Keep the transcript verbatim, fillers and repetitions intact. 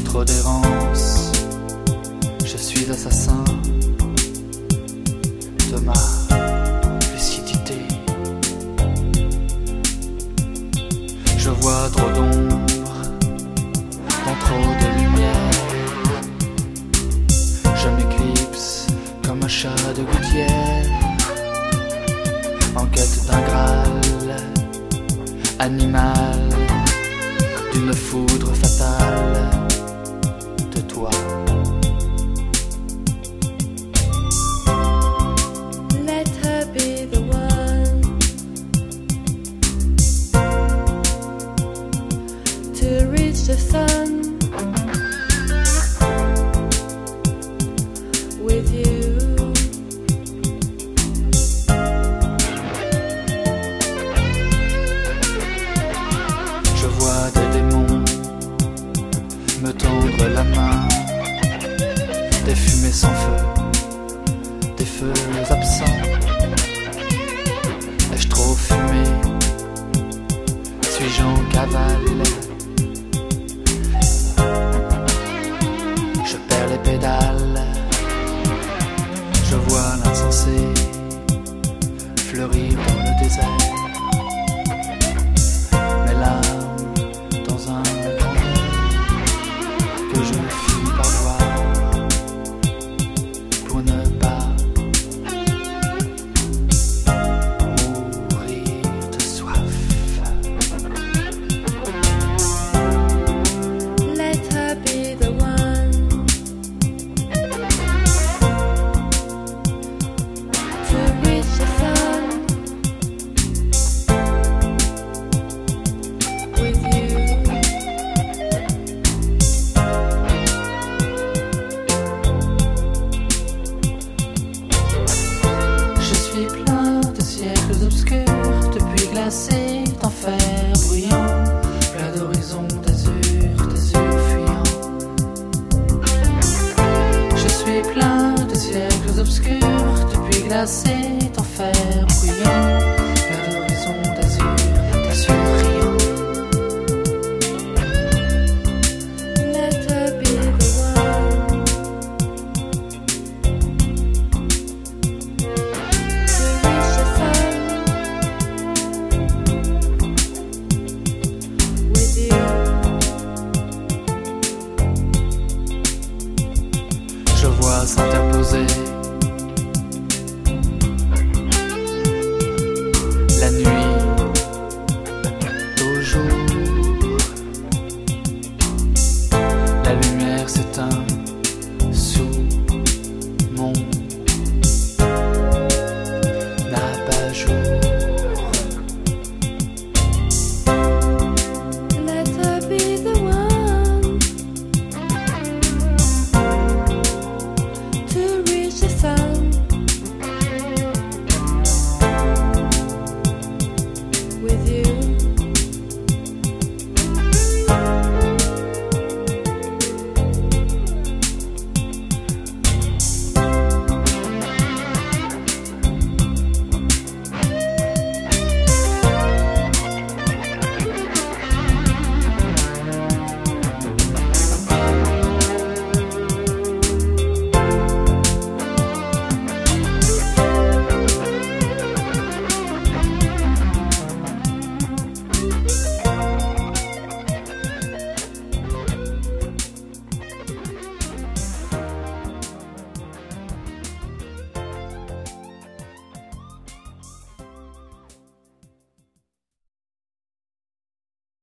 trop d'errance, je suis assassin de ma lucidité. Je vois trop d'ombre dans trop de lumière. Je m'éclipse comme un chat de gouttière, en quête d'un Graal animal, d'une foudre fatale de toi. Let her be the one to reach the sun with you. Je vois des démons me tendre la main, des fumées sans feu, des feux absents. Ai-je trop fumé? Suis-je en cavale? Je perds les pédales. Je vois l'insensé fleurir dans le désert. Mes larmes dans un grand œil que je finis par voir pour ne pas mourir de soif. Let her be the one to reach the sun with you. Je suis plein de siècles obscurs, depuis glacés d'enfer bruyant, plein d'horizons d'azur, d'azur fuyant. Je suis plein de siècles obscurs, depuis glacés d'enfer bruyant, plein d'horizons d'azur, d'azur riant. Let her be the one to reach the sun with you. Je vois s'interposer la nuit au jour. La lumière s'éteint